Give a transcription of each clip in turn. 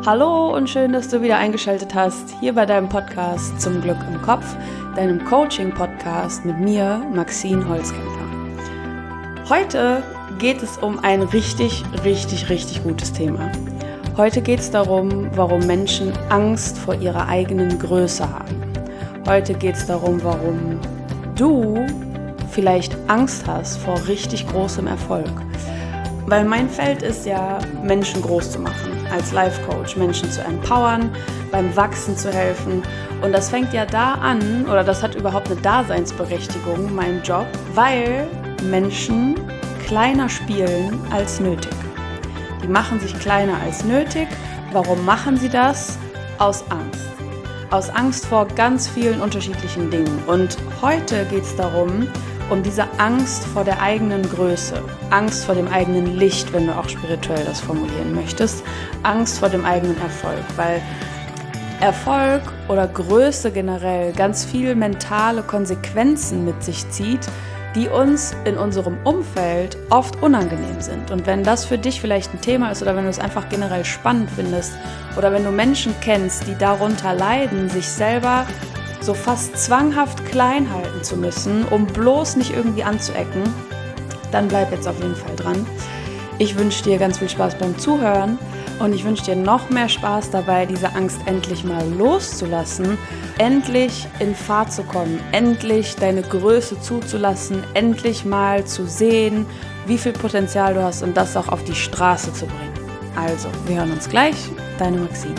Hallo und schön, dass du wieder eingeschaltet hast, hier bei deinem Podcast Zum Glück im Kopf, deinem Coaching-Podcast mit mir, Maxine Holzkemper. Heute geht es um ein richtig gutes Thema. Heute geht es darum, warum Menschen Angst vor ihrer eigenen Größe haben. Heute geht es darum, warum du vielleicht Angst hast vor richtig großem Erfolg. Weil mein Feld ist ja, Menschen groß zu machen, als Life-Coach, Menschen zu empowern, beim Wachsen zu helfen. Und das fängt ja da an, oder das hat überhaupt eine Daseinsberechtigung, mein Job, weil Menschen kleiner spielen als nötig. Die machen sich kleiner als nötig. Warum machen sie das? Aus Angst. Aus Angst vor ganz vielen unterschiedlichen Dingen. Und heute geht es darum, um diese Angst vor der eigenen Größe, Angst vor dem eigenen Licht, wenn du auch spirituell das formulieren möchtest, Angst vor dem eigenen Erfolg, weil Erfolg oder Größe generell ganz viel mentale Konsequenzen mit sich zieht, die uns in unserem Umfeld oft unangenehm sind. Und wenn das für dich vielleicht ein Thema ist oder wenn du es einfach generell spannend findest oder wenn du Menschen kennst, die darunter leiden, sich selber so fast zwanghaft klein halten zu müssen, um bloß nicht irgendwie anzuecken, dann bleib jetzt auf jeden Fall dran. Ich wünsche dir ganz viel Spaß beim Zuhören und ich wünsche dir noch mehr Spaß dabei, diese Angst endlich mal loszulassen, endlich in Fahrt zu kommen, endlich deine Größe zuzulassen, endlich mal zu sehen, wie viel Potenzial du hast und das auch auf die Straße zu bringen. Also, wir hören uns gleich, deine Maxine.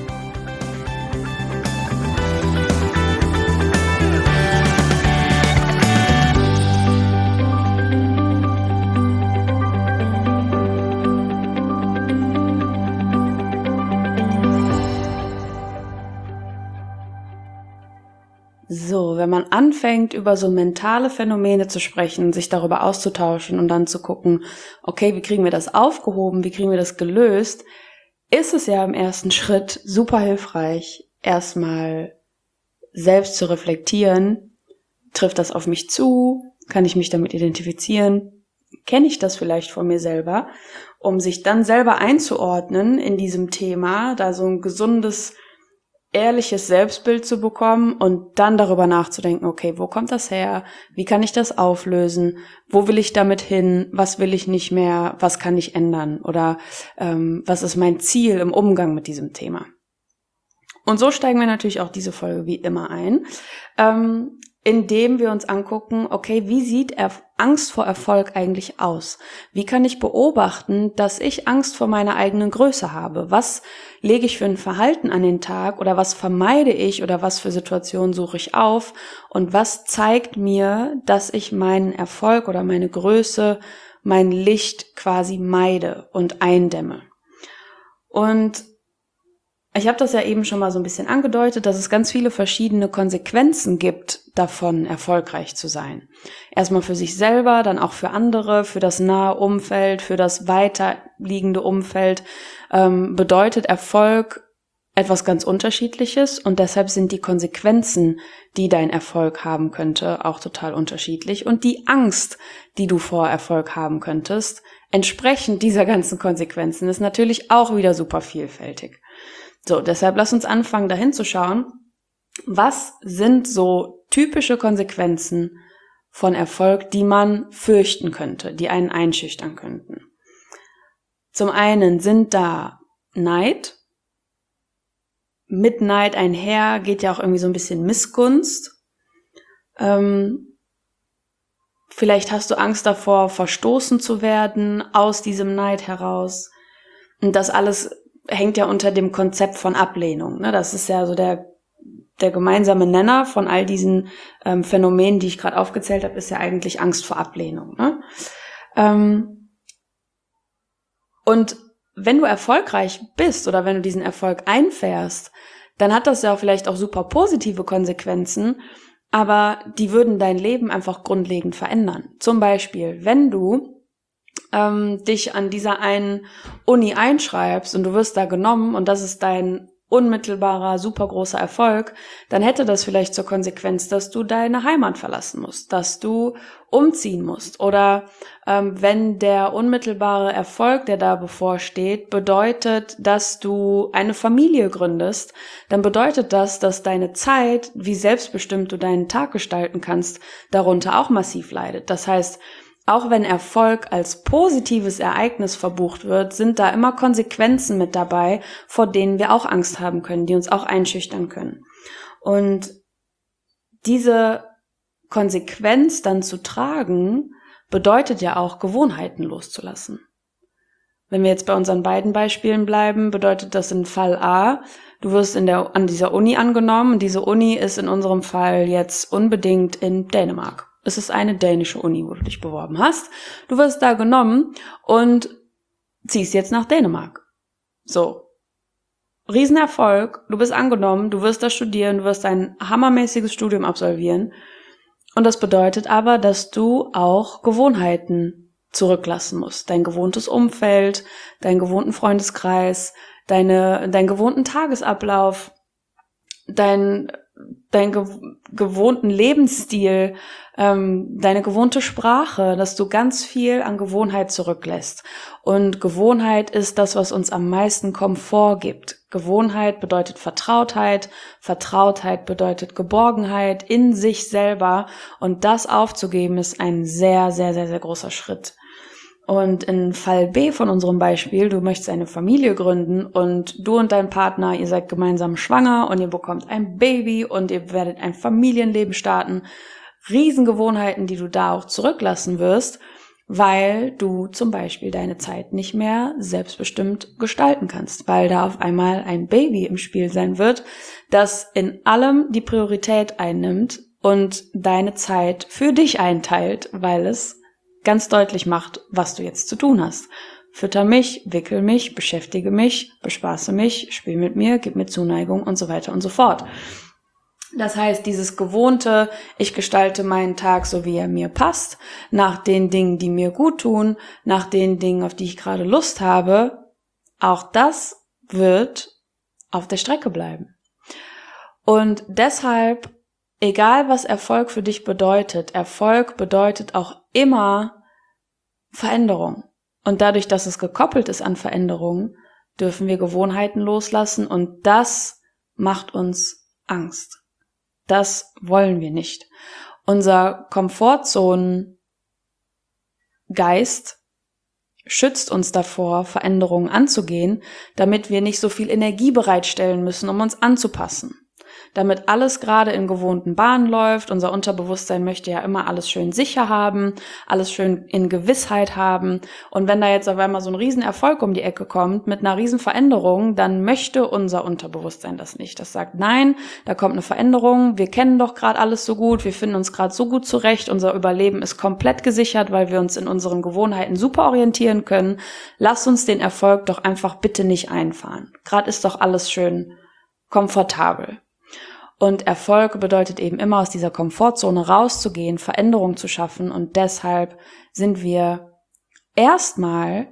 So, wenn man anfängt, über so mentale Phänomene zu sprechen, sich darüber auszutauschen und dann zu gucken, okay, wie kriegen wir das aufgehoben, wie kriegen wir das gelöst, ist es ja im ersten Schritt super hilfreich, erstmal selbst zu reflektieren, trifft das auf mich zu, kann ich mich damit identifizieren, kenne ich das vielleicht von mir selber, um sich dann selber einzuordnen in diesem Thema, da so ein gesundes, ehrliches Selbstbild zu bekommen und dann darüber nachzudenken, okay, wo kommt das her? Wie kann ich das auflösen? Wo will ich damit hin? Was will ich nicht mehr? Was kann ich ändern? Oder was ist mein Ziel im Umgang mit diesem Thema? Und so steigen wir natürlich auch diese Folge wie immer ein, indem wir uns angucken, okay, wie sieht Angst vor Erfolg eigentlich aus? Wie kann ich beobachten, dass ich Angst vor meiner eigenen Größe habe? Was lege ich für ein Verhalten an den Tag oder was vermeide ich oder was für Situationen suche ich auf? Und was zeigt mir, dass ich meinen Erfolg oder meine Größe, mein Licht quasi meide und eindämme? Und ich habe das ja eben schon mal so ein bisschen angedeutet, dass es ganz viele verschiedene Konsequenzen gibt, davon erfolgreich zu sein. Erstmal für sich selber, dann auch für andere, für das nahe Umfeld, für das weiterliegende Umfeld, bedeutet Erfolg etwas ganz Unterschiedliches und deshalb sind die Konsequenzen, die dein Erfolg haben könnte, auch total unterschiedlich und die Angst, die du vor Erfolg haben könntest, entsprechend dieser ganzen Konsequenzen ist natürlich auch wieder super vielfältig. So, deshalb lass uns anfangen, dahin zu schauen, was sind so typische Konsequenzen von Erfolg, die man fürchten könnte, die einen einschüchtern könnten. Zum einen sind da Neid. Mit Neid einher geht ja auch irgendwie so ein bisschen Missgunst. Vielleicht hast du Angst davor, verstoßen zu werden aus diesem Neid heraus. Und das alles hängt ja unter dem Konzept von Ablehnung. Ne? Das ist ja so der gemeinsame Nenner von all diesen Phänomenen, die ich gerade aufgezählt habe, ist ja eigentlich Angst vor Ablehnung. Ne? Und wenn du erfolgreich bist oder wenn du diesen Erfolg einfährst, dann hat das ja vielleicht auch super positive Konsequenzen, aber die würden dein Leben einfach grundlegend verändern. Zum Beispiel, wenn du dich an dieser einen Uni einschreibst und du wirst da genommen und das ist dein unmittelbarer, super großer Erfolg, dann hätte das vielleicht zur Konsequenz, dass du deine Heimat verlassen musst, dass du umziehen musst. Oder wenn der unmittelbare Erfolg, der da bevorsteht, bedeutet, dass du eine Familie gründest, dann bedeutet das, dass deine Zeit, wie selbstbestimmt du deinen Tag gestalten kannst, darunter auch massiv leidet. Das heißt, auch wenn Erfolg als positives Ereignis verbucht wird, sind da immer Konsequenzen mit dabei, vor denen wir auch Angst haben können, die uns auch einschüchtern können. Und diese Konsequenz dann zu tragen, bedeutet ja auch, Gewohnheiten loszulassen. Wenn wir jetzt bei unseren beiden Beispielen bleiben, bedeutet das in Fall A, du wirst an dieser Uni angenommen und diese Uni ist in unserem Fall jetzt unbedingt in Dänemark. Es ist eine dänische Uni, wo du dich beworben hast. Du wirst da genommen und ziehst jetzt nach Dänemark. So. Riesenerfolg. Du bist angenommen, du wirst da studieren, du wirst ein hammermäßiges Studium absolvieren. Und das bedeutet aber, dass du auch Gewohnheiten zurücklassen musst. Dein gewohntes Umfeld, deinen gewohnten Freundeskreis, deinen gewohnten Tagesablauf, deinen gewohnten Lebensstil, deine gewohnte Sprache, dass du ganz viel an Gewohnheit zurücklässt. Und Gewohnheit ist das, was uns am meisten Komfort gibt. Gewohnheit bedeutet Vertrautheit, Vertrautheit bedeutet Geborgenheit in sich selber. Und das aufzugeben ist ein sehr, sehr, sehr, sehr großer Schritt. Und in Fall B von unserem Beispiel, du möchtest eine Familie gründen und du und dein Partner, ihr seid gemeinsam schwanger und ihr bekommt ein Baby und ihr werdet ein Familienleben starten. Riesengewohnheiten, die du da auch zurücklassen wirst, weil du zum Beispiel deine Zeit nicht mehr selbstbestimmt gestalten kannst, weil da auf einmal ein Baby im Spiel sein wird, das in allem die Priorität einnimmt und deine Zeit für dich einteilt, weil es ganz deutlich macht, was du jetzt zu tun hast. Fütter mich, wickel mich, beschäftige mich, bespaße mich, spiel mit mir, gib mir Zuneigung und so weiter und so fort. Das heißt, dieses gewohnte, ich gestalte meinen Tag so, wie er mir passt, nach den Dingen, die mir gut tun, nach den Dingen, auf die ich gerade Lust habe, auch das wird auf der Strecke bleiben. Und deshalb, egal was Erfolg für dich bedeutet, Erfolg bedeutet auch immer Veränderung. Und dadurch, dass es gekoppelt ist an Veränderungen, dürfen wir Gewohnheiten loslassen und das macht uns Angst. Das wollen wir nicht. Unser Komfortzonengeist schützt uns davor, Veränderungen anzugehen, damit wir nicht so viel Energie bereitstellen müssen, um uns anzupassen. Damit alles gerade in gewohnten Bahnen läuft. Unser Unterbewusstsein möchte ja immer alles schön sicher haben, alles schön in Gewissheit haben. Und wenn da jetzt auf einmal so ein Riesenerfolg um die Ecke kommt, mit einer Riesenveränderung, dann möchte unser Unterbewusstsein das nicht. Das sagt, nein, da kommt eine Veränderung, wir kennen doch gerade alles so gut, wir finden uns gerade so gut zurecht, unser Überleben ist komplett gesichert, weil wir uns in unseren Gewohnheiten super orientieren können. Lass uns den Erfolg doch einfach bitte nicht einfahren. Gerade ist doch alles schön komfortabel. Und Erfolg bedeutet eben immer, aus dieser Komfortzone rauszugehen, Veränderung zu schaffen. Und deshalb sind wir erstmal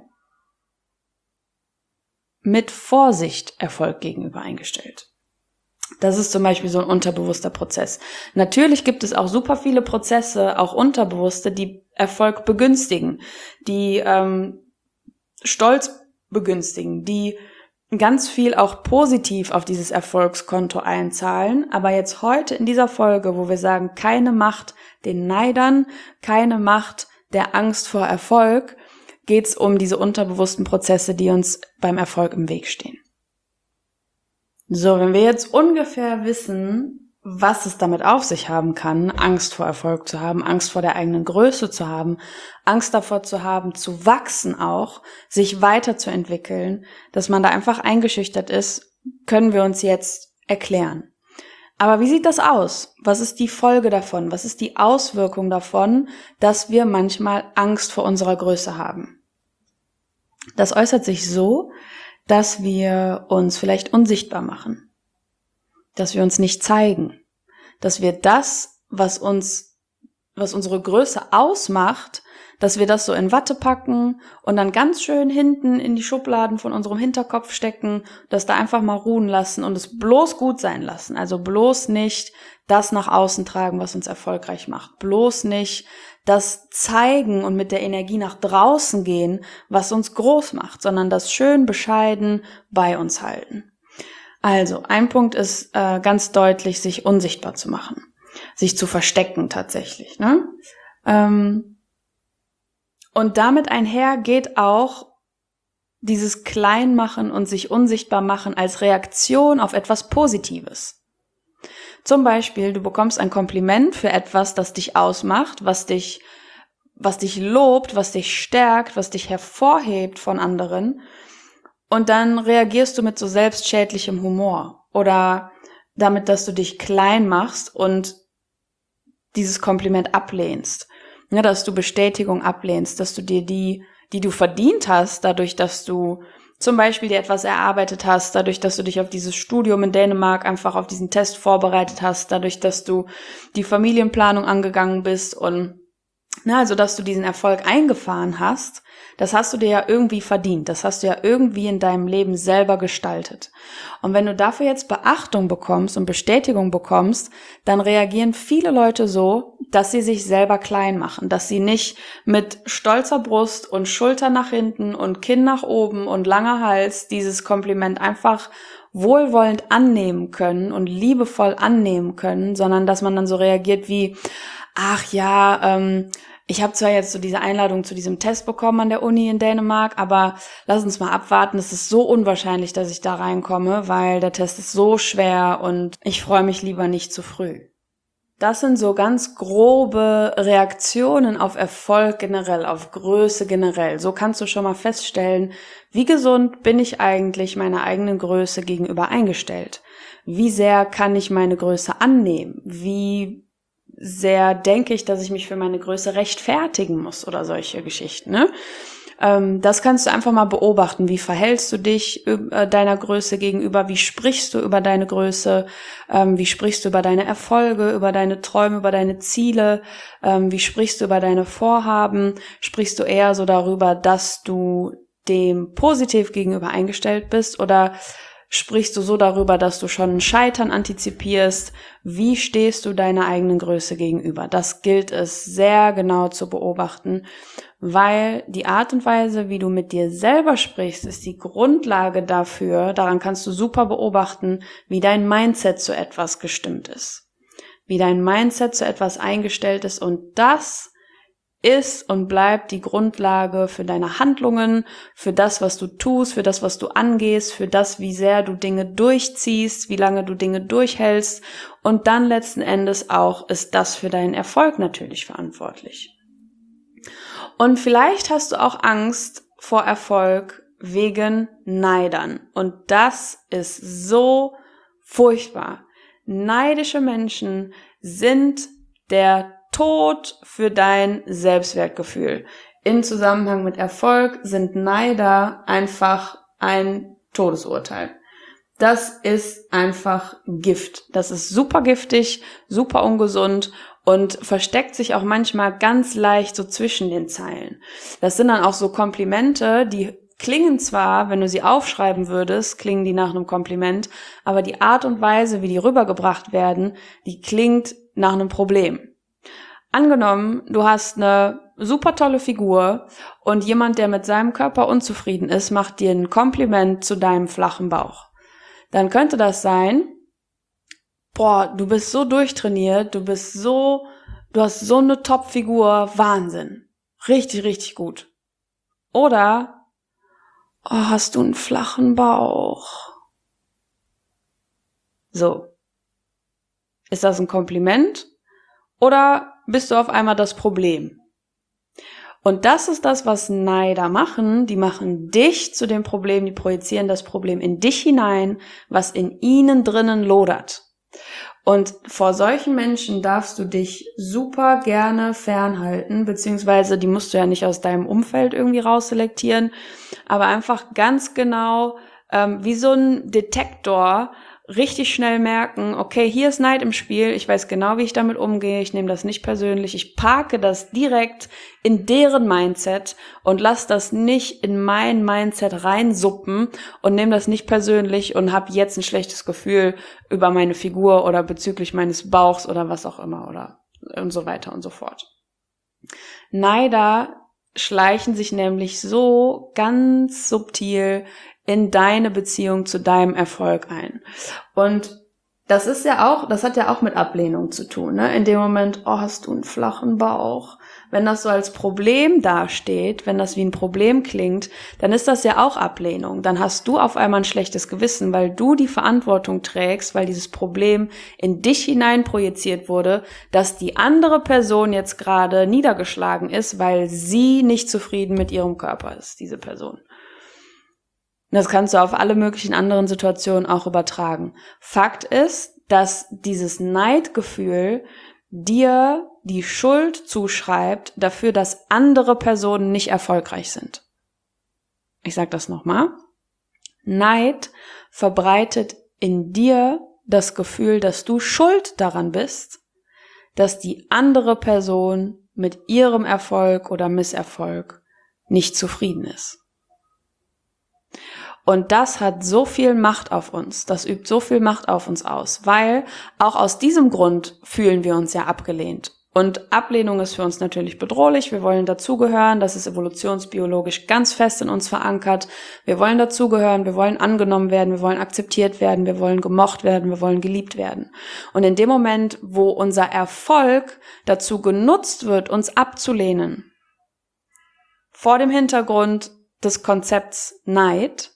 mit Vorsicht Erfolg gegenüber eingestellt. Das ist zum Beispiel so ein unterbewusster Prozess. Natürlich gibt es auch super viele Prozesse, auch unterbewusste, die Erfolg begünstigen, die Stolz begünstigen, die ganz viel auch positiv auf dieses Erfolgskonto einzahlen. Aber jetzt heute in dieser Folge, wo wir sagen, keine Macht den Neidern, keine Macht der Angst vor Erfolg, geht es um diese unterbewussten Prozesse, die uns beim Erfolg im Weg stehen. So, wenn wir jetzt ungefähr wissen, was es damit auf sich haben kann, Angst vor Erfolg zu haben, Angst vor der eigenen Größe zu haben, Angst davor zu haben, zu wachsen auch, sich weiterzuentwickeln, dass man da einfach eingeschüchtert ist, können wir uns jetzt erklären. Aber wie sieht das aus? Was ist die Folge davon? Was ist die Auswirkung davon, dass wir manchmal Angst vor unserer Größe haben? Das äußert sich so, dass wir uns vielleicht unsichtbar machen, dass wir uns nicht zeigen, dass wir das, was uns unsere Größe ausmacht, dass wir das so in Watte packen und dann ganz schön hinten in die Schubladen von unserem Hinterkopf stecken, das da einfach mal ruhen lassen und es bloß gut sein lassen. Also bloß nicht das nach außen tragen, was uns erfolgreich macht. Bloß nicht das zeigen und mit der Energie nach draußen gehen, was uns groß macht, sondern das schön bescheiden bei uns halten. Also, ein Punkt ist ganz deutlich, sich unsichtbar zu machen. Sich zu verstecken tatsächlich, ne? Und damit einher geht auch dieses Kleinmachen und sich unsichtbar machen als Reaktion auf etwas Positives. Zum Beispiel, du bekommst ein Kompliment für etwas, das dich ausmacht, was dich lobt, was dich stärkt, was dich hervorhebt von anderen. Und dann reagierst du mit so selbstschädlichem Humor oder damit, dass du dich klein machst und dieses Kompliment ablehnst. Ja, dass du Bestätigung ablehnst, dass du dir die du verdient hast, dadurch, dass du zum Beispiel dir etwas erarbeitet hast, dadurch, dass du dich auf dieses Studium in Dänemark einfach auf diesen Test vorbereitet hast, dadurch, dass du die Familienplanung angegangen bist und also, dass du diesen Erfolg eingefahren hast, das hast du dir ja irgendwie verdient. Das hast du ja irgendwie in deinem Leben selber gestaltet. Und wenn du dafür jetzt Beachtung bekommst und Bestätigung bekommst, dann reagieren viele Leute so, dass sie sich selber klein machen, dass sie nicht mit stolzer Brust und Schulter nach hinten und Kinn nach oben und langer Hals dieses Kompliment einfach wohlwollend annehmen können und liebevoll annehmen können, sondern dass man dann so reagiert wie, ach ja, ich habe zwar jetzt so diese Einladung zu diesem Test bekommen an der Uni in Dänemark, aber lass uns mal abwarten. Es ist so unwahrscheinlich, dass ich da reinkomme, weil der Test ist so schwer und ich freue mich lieber nicht zu früh. Das sind so ganz grobe Reaktionen auf Erfolg generell, auf Größe generell. So kannst du schon mal feststellen, wie gesund bin ich eigentlich meiner eigenen Größe gegenüber eingestellt? Wie sehr kann ich meine Größe annehmen? Wie sehr denke ich, dass ich mich für meine Größe rechtfertigen muss oder solche Geschichten, ne? Das kannst du einfach mal beobachten. Wie verhältst du dich deiner Größe gegenüber? Wie sprichst du über deine Größe? Wie sprichst du über deine Erfolge, über deine Träume, über deine Ziele? Wie sprichst du über deine Vorhaben? Sprichst du eher so darüber, dass du dem positiv gegenüber eingestellt bist oder sprichst du so darüber, dass du schon ein Scheitern antizipierst? Wie stehst du deiner eigenen Größe gegenüber? Das gilt es sehr genau zu beobachten, weil die Art und Weise, wie du mit dir selber sprichst, ist die Grundlage dafür. Daran kannst du super beobachten, wie dein Mindset zu etwas gestimmt ist, wie dein Mindset zu etwas eingestellt ist, und das ist und bleibt die Grundlage für deine Handlungen, für das, was du tust, für das, was du angehst, für das, wie sehr du Dinge durchziehst, wie lange du Dinge durchhältst, und dann letzten Endes auch ist das für deinen Erfolg natürlich verantwortlich. Und vielleicht hast du auch Angst vor Erfolg wegen Neidern, und das ist so furchtbar. Neidische Menschen sind der Tod für dein Selbstwertgefühl. In Zusammenhang mit Erfolg sind Neider einfach ein Todesurteil. Das ist einfach Gift. Das ist super giftig, super ungesund und versteckt sich auch manchmal ganz leicht so zwischen den Zeilen. Das sind dann auch so Komplimente, die klingen zwar, wenn du sie aufschreiben würdest, klingen die nach einem Kompliment, aber die Art und Weise, wie die rübergebracht werden, die klingt nach einem Problem. Angenommen, du hast eine super tolle Figur und jemand, der mit seinem Körper unzufrieden ist, macht dir ein Kompliment zu deinem flachen Bauch. Dann könnte das sein, boah, du bist so durchtrainiert, du hast so eine Top-Figur, Wahnsinn. Richtig, richtig gut. Oder, oh, hast du einen flachen Bauch? So. Ist das ein Kompliment? Oder bist du auf einmal das Problem? Und das ist das, was Neider machen. Die machen dich zu dem Problem, die projizieren das Problem in dich hinein, was in ihnen drinnen lodert. Und vor solchen Menschen darfst du dich super gerne fernhalten, beziehungsweise die musst du ja nicht aus deinem Umfeld irgendwie rausselektieren, aber einfach ganz genau wie so ein Detektor richtig schnell merken, okay, hier ist Neid im Spiel, ich weiß genau, wie ich damit umgehe, ich nehme das nicht persönlich, ich parke das direkt in deren Mindset und lasse das nicht in mein Mindset reinsuppen und nehme das nicht persönlich und habe jetzt ein schlechtes Gefühl über meine Figur oder bezüglich meines Bauchs oder was auch immer oder und so weiter und so fort. Neider schleichen sich nämlich so ganz subtil in deine Beziehung zu deinem Erfolg ein. Und das hat ja auch mit Ablehnung zu tun, ne? In dem Moment, oh, hast du einen flachen Bauch? Wenn das so als Problem dasteht, wenn das wie ein Problem klingt, dann ist das ja auch Ablehnung. Dann hast du auf einmal ein schlechtes Gewissen, weil du die Verantwortung trägst, weil dieses Problem in dich hinein projiziert wurde, dass die andere Person jetzt gerade niedergeschlagen ist, weil sie nicht zufrieden mit ihrem Körper ist, diese Person. Das kannst du auf alle möglichen anderen Situationen auch übertragen. Fakt ist, dass dieses Neidgefühl dir die Schuld zuschreibt dafür, dass andere Personen nicht erfolgreich sind. Ich sage das nochmal. Neid verbreitet in dir das Gefühl, dass du schuld daran bist, dass die andere Person mit ihrem Erfolg oder Misserfolg nicht zufrieden ist. Und das hat so viel Macht auf uns, das übt so viel Macht auf uns aus, weil auch aus diesem Grund fühlen wir uns ja abgelehnt. Und Ablehnung ist für uns natürlich bedrohlich, wir wollen dazugehören, das ist evolutionsbiologisch ganz fest in uns verankert. Wir wollen dazugehören, wir wollen angenommen werden, wir wollen akzeptiert werden, wir wollen gemocht werden, wir wollen geliebt werden. Und in dem Moment, wo unser Erfolg dazu genutzt wird, uns abzulehnen, vor dem Hintergrund des Konzepts Neid,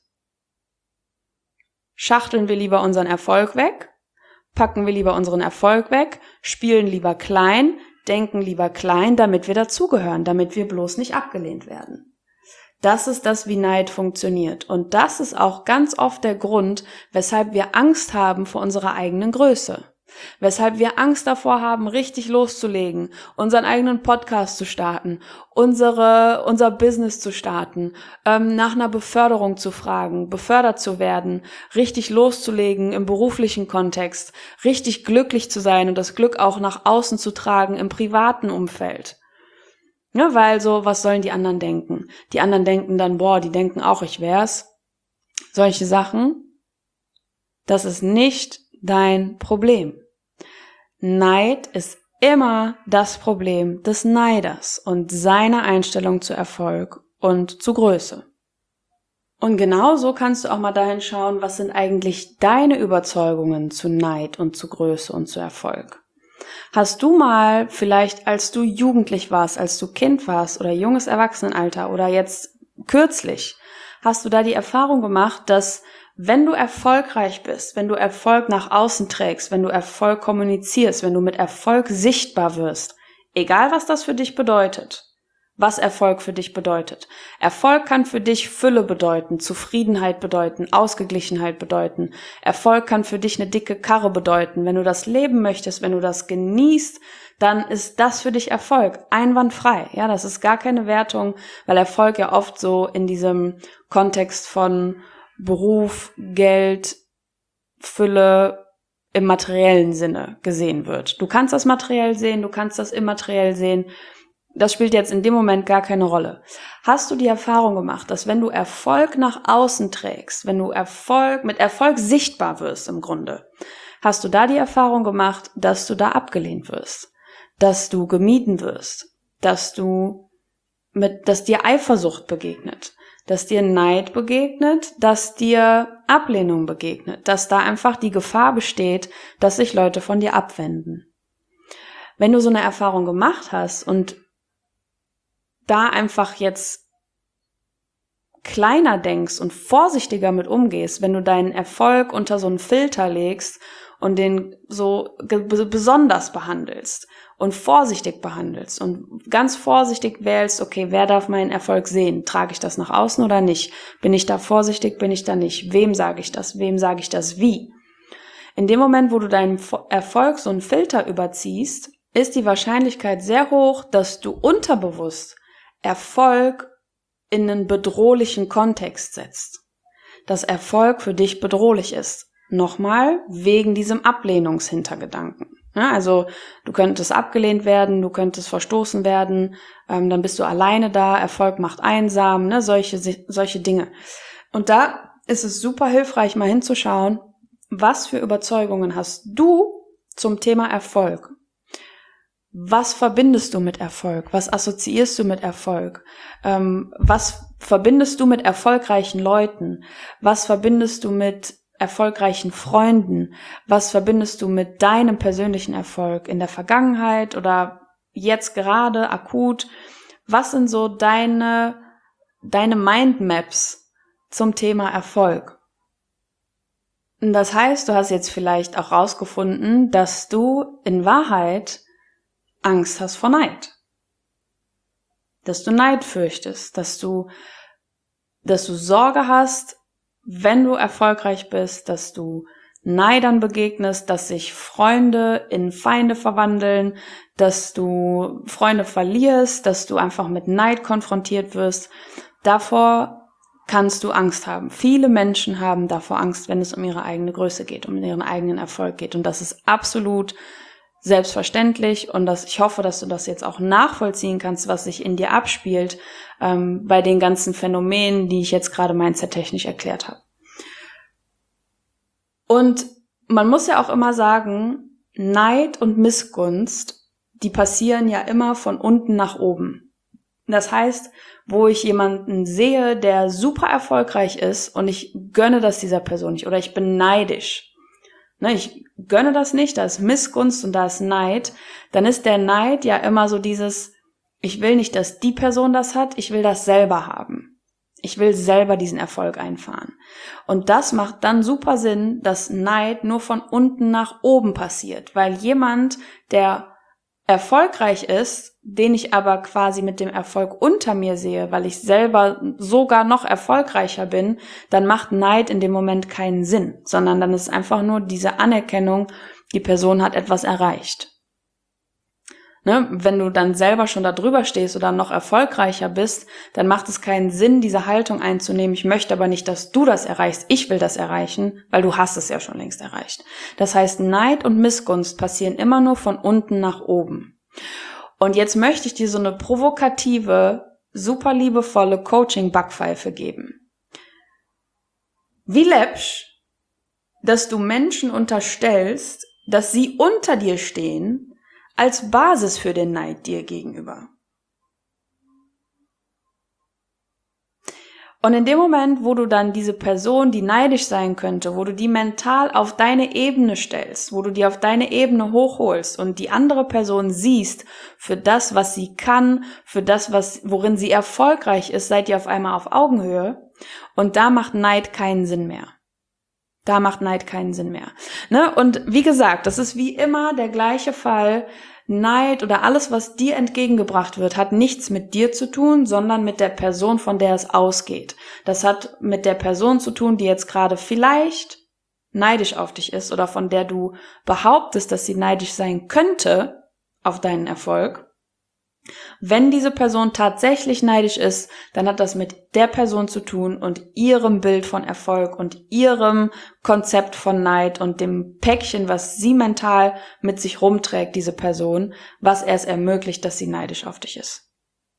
schachteln wir lieber unseren Erfolg weg, packen wir lieber unseren Erfolg weg, spielen lieber klein, denken lieber klein, damit wir dazugehören, damit wir bloß nicht abgelehnt werden. Das ist das, wie Neid funktioniert. Und das ist auch ganz oft der Grund, weshalb wir Angst haben vor unserer eigenen Größe. Weshalb wir Angst davor haben, richtig loszulegen, unseren eigenen Podcast zu starten, unser Business zu starten, nach einer Beförderung zu fragen, befördert zu werden, richtig loszulegen im beruflichen Kontext, richtig glücklich zu sein und das Glück auch nach außen zu tragen im privaten Umfeld. Ja, weil so, was sollen die anderen denken? Die anderen denken dann, die denken auch, ich wär's. Solche Sachen, das ist nicht dein Problem. Neid ist immer das Problem des Neiders und seiner Einstellung zu Erfolg und zu Größe. Und genauso kannst du auch mal dahin schauen, was sind eigentlich deine Überzeugungen zu Neid und zu Größe und zu Erfolg. Hast du mal vielleicht, als du jugendlich warst, als du Kind warst oder junges Erwachsenenalter oder jetzt kürzlich, hast du da die Erfahrung gemacht, dass wenn du erfolgreich bist, wenn du Erfolg nach außen trägst, wenn du Erfolg kommunizierst, wenn du mit Erfolg sichtbar wirst, egal was das für dich bedeutet, was Erfolg für dich bedeutet. Erfolg kann für dich Fülle bedeuten, Zufriedenheit bedeuten, Ausgeglichenheit bedeuten. Erfolg kann für dich eine dicke Karre bedeuten. Wenn du das leben möchtest, wenn du das genießt, dann ist das für dich Erfolg, einwandfrei. Ja, das ist gar keine Wertung, weil Erfolg ja oft so in diesem Kontext von Beruf, Geld, Fülle im materiellen Sinne gesehen wird. Du kannst das materiell sehen, du kannst das immateriell sehen. Das spielt jetzt in dem Moment gar keine Rolle. Hast du die Erfahrung gemacht, dass wenn du Erfolg nach außen trägst, wenn du mit Erfolg sichtbar wirst im Grunde, hast du da die Erfahrung gemacht, dass du da abgelehnt wirst, dass du gemieden wirst, dass dir Eifersucht begegnet, dass dir Neid begegnet, dass dir Ablehnung begegnet, dass da einfach die Gefahr besteht, dass sich Leute von dir abwenden. Wenn du so eine Erfahrung gemacht hast und da einfach jetzt kleiner denkst und vorsichtiger mit umgehst, wenn du deinen Erfolg unter so einen Filter legst und den so besonders behandelst und vorsichtig behandelst und ganz vorsichtig wählst, okay, wer darf meinen Erfolg sehen? Trage ich das nach außen oder nicht? Bin ich da vorsichtig, bin ich da nicht? Wem sage ich das? Wem sage ich das wie? In dem Moment, wo du deinen Erfolg so einen Filter überziehst, ist die Wahrscheinlichkeit sehr hoch, dass du unterbewusst Erfolg in einen bedrohlichen Kontext setzt. Dass Erfolg für dich bedrohlich ist. Nochmal, wegen diesem Ablehnungshintergedanken. Ja, also du könntest abgelehnt werden, du könntest verstoßen werden, dann bist du alleine da, Erfolg macht einsam, ne, solche Dinge. Und da ist es super hilfreich, mal hinzuschauen, was für Überzeugungen hast du zum Thema Erfolg? Was verbindest du mit Erfolg? Was assoziierst du mit Erfolg? Was verbindest du mit erfolgreichen Leuten? Was verbindest du mit erfolgreichen Freunden? Was verbindest du mit deinem persönlichen Erfolg in der Vergangenheit oder jetzt gerade akut? Was sind so deine Mindmaps zum Thema Erfolg? Und das heißt, du hast jetzt vielleicht auch rausgefunden, dass du in Wahrheit Angst hast vor Neid. Dass du Neid fürchtest, dass du Sorge hast, wenn du erfolgreich bist, dass du Neidern begegnest, dass sich Freunde in Feinde verwandeln, dass du Freunde verlierst, dass du einfach mit Neid konfrontiert wirst. Davor kannst du Angst haben. Viele Menschen haben davor Angst, wenn es um ihre eigene Größe geht, um ihren eigenen Erfolg geht. Und das ist absolut selbstverständlich und ich hoffe, dass du das jetzt auch nachvollziehen kannst, was sich in dir abspielt, bei den ganzen Phänomenen, die ich jetzt gerade mindset-technisch erklärt habe. Und man muss ja auch immer sagen, Neid und Missgunst, die passieren ja immer von unten nach oben. Das heißt, wo ich jemanden sehe, der super erfolgreich ist und ich gönne das dieser Person nicht oder ich bin neidisch, ne, ich gönne das nicht, da ist Missgunst und da ist Neid, dann ist der Neid ja immer so dieses, ich will nicht, dass die Person das hat, ich will das selber haben. Ich will selber diesen Erfolg einfahren. Und das macht dann super Sinn, dass Neid nur von unten nach oben passiert, weil jemand, der erfolgreich ist, den ich aber quasi mit dem Erfolg unter mir sehe, weil ich selber sogar noch erfolgreicher bin, dann macht Neid in dem Moment keinen Sinn, sondern dann ist es einfach nur diese Anerkennung, die Person hat etwas erreicht. Ne? Wenn du dann selber schon da drüber stehst oder noch erfolgreicher bist, dann macht es keinen Sinn, diese Haltung einzunehmen. Ich möchte aber nicht, dass du das erreichst. Ich will das erreichen, weil du hast es ja schon längst erreicht. Das heißt, Neid und Missgunst passieren immer nur von unten nach oben. Und jetzt möchte ich dir so eine provokative, super liebevolle Coaching-Backpfeife geben. Wie läppsch, dass du Menschen unterstellst, dass sie unter dir stehen, als Basis für den Neid dir gegenüber. Und in dem Moment, wo du dann diese Person, die neidisch sein könnte, wo du die mental auf deine Ebene stellst, wo du die auf deine Ebene hochholst und die andere Person siehst für das, was sie kann, für das, worin sie erfolgreich ist, seid ihr auf einmal auf Augenhöhe und da macht Neid keinen Sinn mehr. Da macht Neid keinen Sinn mehr. Ne? Und wie gesagt, das ist wie immer der gleiche Fall. Neid oder alles, was dir entgegengebracht wird, hat nichts mit dir zu tun, sondern mit der Person, von der es ausgeht. Das hat mit der Person zu tun, die jetzt gerade vielleicht neidisch auf dich ist oder von der du behauptest, dass sie neidisch sein könnte auf deinen Erfolg. Wenn diese Person tatsächlich neidisch ist, dann hat das mit der Person zu tun und ihrem Bild von Erfolg und ihrem Konzept von Neid und dem Päckchen, was sie mental mit sich rumträgt, diese Person, was erst ermöglicht, dass sie neidisch auf dich ist.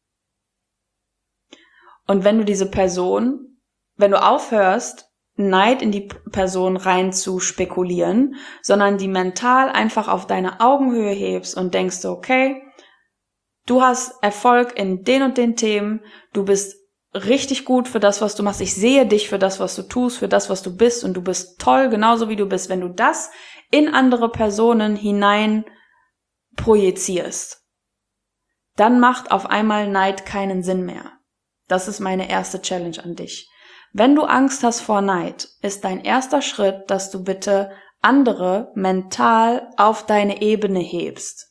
Und wenn du aufhörst, Neid in die Person rein zu spekulieren, sondern die mental einfach auf deine Augenhöhe hebst und denkst, okay, du hast Erfolg in den und den Themen, du bist richtig gut für das, was du machst, ich sehe dich für das, was du tust, für das, was du bist und du bist toll, genauso wie du bist. Wenn du das in andere Personen hinein projizierst, dann macht auf einmal Neid keinen Sinn mehr. Das ist meine erste Challenge an dich. Wenn du Angst hast vor Neid, ist dein erster Schritt, dass du bitte andere mental auf deine Ebene hebst,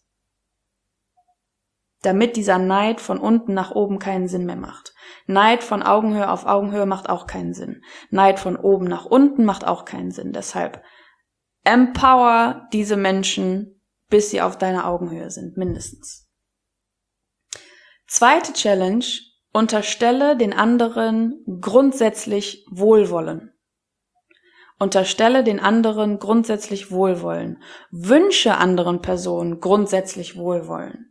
damit dieser Neid von unten nach oben keinen Sinn mehr macht. Neid von Augenhöhe auf Augenhöhe macht auch keinen Sinn. Neid von oben nach unten macht auch keinen Sinn. Deshalb empower diese Menschen, bis sie auf deiner Augenhöhe sind, mindestens. Zweite Challenge, unterstelle den anderen grundsätzlich Wohlwollen. Unterstelle den anderen grundsätzlich Wohlwollen. Wünsche anderen Personen grundsätzlich Wohlwollen.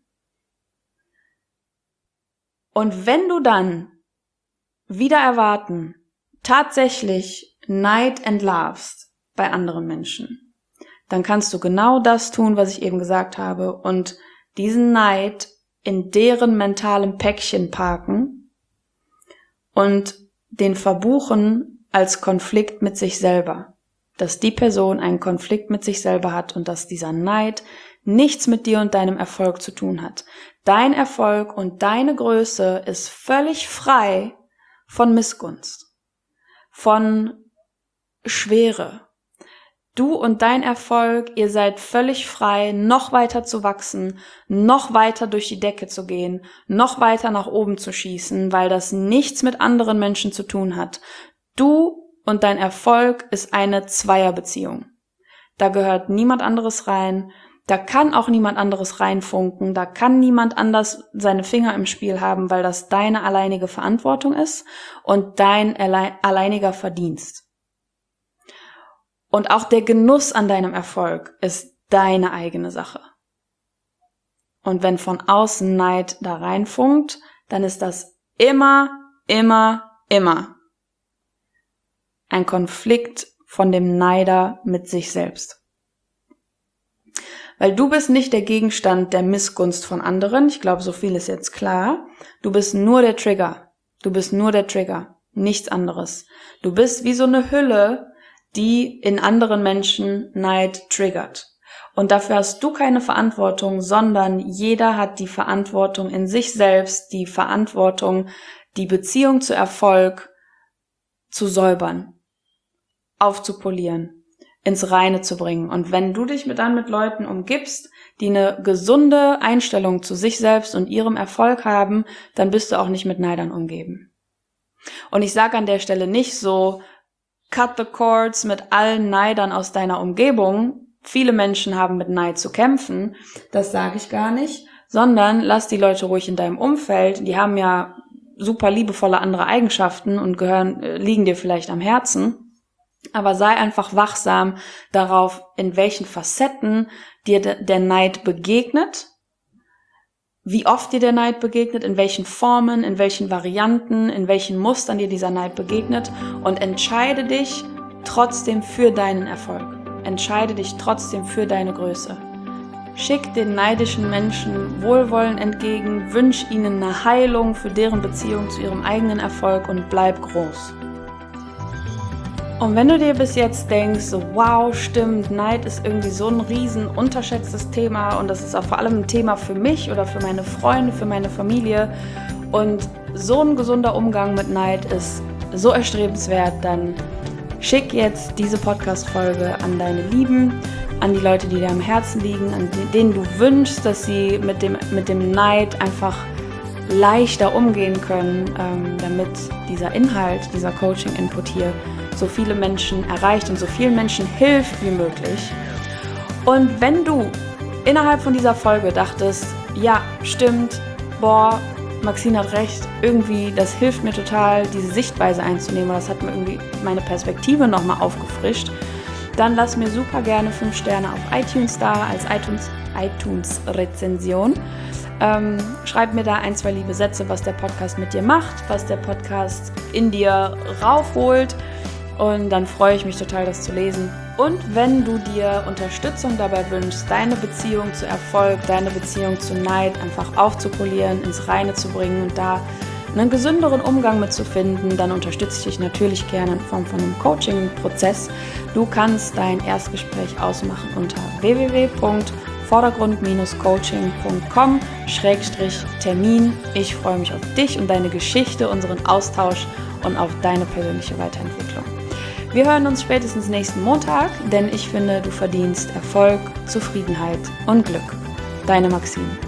Und wenn du dann wider Erwarten tatsächlich Neid entlarvst bei anderen Menschen, dann kannst du genau das tun, was ich eben gesagt habe, und diesen Neid in deren mentalem Päckchen parken und den verbuchen als Konflikt mit sich selber. Dass die Person einen Konflikt mit sich selber hat und dass dieser Neid nichts mit dir und deinem Erfolg zu tun hat. Dein Erfolg und deine Größe ist völlig frei von Missgunst, von Schwere. Du und dein Erfolg, ihr seid völlig frei, noch weiter zu wachsen, noch weiter durch die Decke zu gehen, noch weiter nach oben zu schießen, weil das nichts mit anderen Menschen zu tun hat. Du und dein Erfolg ist eine Zweierbeziehung. Da gehört niemand anderes rein, da kann auch niemand anderes reinfunken, da kann niemand anders seine Finger im Spiel haben, weil das deine alleinige Verantwortung ist und dein alleiniger Verdienst. Und auch der Genuss an deinem Erfolg ist deine eigene Sache. Und wenn von außen Neid da reinfunkt, dann ist das immer ein Konflikt von dem Neider mit sich selbst. Weil du bist nicht der Gegenstand der Missgunst von anderen. Ich glaube, so viel ist jetzt klar. Du bist nur der Trigger. Nichts anderes. Du bist wie so eine Hülle, die in anderen Menschen Neid triggert. Und dafür hast du keine Verantwortung, sondern jeder hat die Verantwortung in sich selbst, die Verantwortung, die Beziehung zu Erfolg zu säubern, aufzupolieren, ins Reine zu bringen. Und wenn du dich dann mit Leuten umgibst, die eine gesunde Einstellung zu sich selbst und ihrem Erfolg haben, dann bist du auch nicht mit Neidern umgeben. Und ich sage an der Stelle nicht so, cut the cords mit allen Neidern aus deiner Umgebung. Viele Menschen haben mit Neid zu kämpfen. Das sage ich gar nicht. Sondern lass die Leute ruhig in deinem Umfeld. Die haben ja super liebevolle andere Eigenschaften und liegen dir vielleicht am Herzen. Aber sei einfach wachsam darauf, in welchen Facetten dir der Neid begegnet. Wie oft dir der Neid begegnet, in welchen Formen, in welchen Varianten, in welchen Mustern dir dieser Neid begegnet und entscheide dich trotzdem für deinen Erfolg. Entscheide dich trotzdem für deine Größe. Schick den neidischen Menschen Wohlwollen entgegen, wünsch ihnen eine Heilung für deren Beziehung zu ihrem eigenen Erfolg und bleib groß. Und wenn du dir bis jetzt denkst, wow, stimmt, Neid ist irgendwie so ein riesen unterschätztes Thema und das ist auch vor allem ein Thema für mich oder für meine Freunde, für meine Familie und so ein gesunder Umgang mit Neid ist so erstrebenswert, dann schick jetzt diese Podcast-Folge an deine Lieben, an die Leute, die dir am Herzen liegen, an denen du wünschst, dass sie mit dem Neid einfach leichter umgehen können, damit dieser Inhalt, dieser Coaching-Input hier so viele Menschen erreicht und so vielen Menschen hilft wie möglich. Und wenn du innerhalb von dieser Folge dachtest, ja, stimmt, boah, Maxine hat recht, irgendwie, das hilft mir total, diese Sichtweise einzunehmen, das hat mir irgendwie meine Perspektive nochmal aufgefrischt, dann lass mir super gerne 5 Sterne auf iTunes da, als iTunes-Rezension. Schreib mir da 1, 2 liebe Sätze, was der Podcast mit dir macht, was der Podcast in dir raufholt. Und dann freue ich mich total, das zu lesen. Und wenn du dir Unterstützung dabei wünschst, deine Beziehung zu Erfolg, deine Beziehung zu Neid einfach aufzupolieren, ins Reine zu bringen und da einen gesünderen Umgang mit zu finden, dann unterstütze ich dich natürlich gerne in Form von einem Coaching-Prozess. Du kannst dein Erstgespräch ausmachen unter www.vordergrund-coaching.com/Termin. Ich freue mich auf dich und deine Geschichte, unseren Austausch und auf deine persönliche Weiterentwicklung. Wir hören uns spätestens nächsten Montag, denn ich finde, du verdienst Erfolg, Zufriedenheit und Glück. Deine Maxine.